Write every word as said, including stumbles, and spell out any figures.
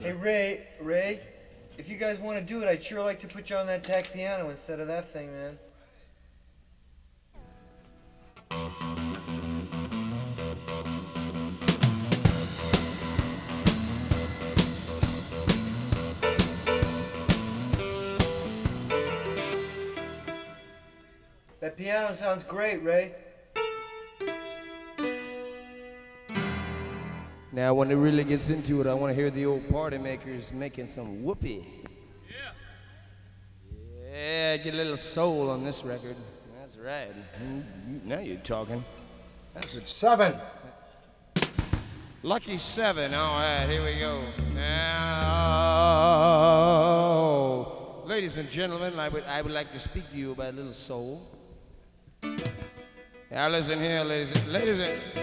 Hey, Ray, Ray, if you guys want to do it, I'd sure like to put you on that tack piano instead of that thing, man. That piano sounds great, Ray. Now, when it really gets into it, I want to hear the old party makers making some whoopee. Yeah. Yeah, get a little soul on this record. That's right. Mm, Now you're talking. That's a Seven. lucky seven. All right, here we go. Now, ladies and gentlemen, I would, I would like to speak to you about a little soul. Now, listen here, ladies, ladies and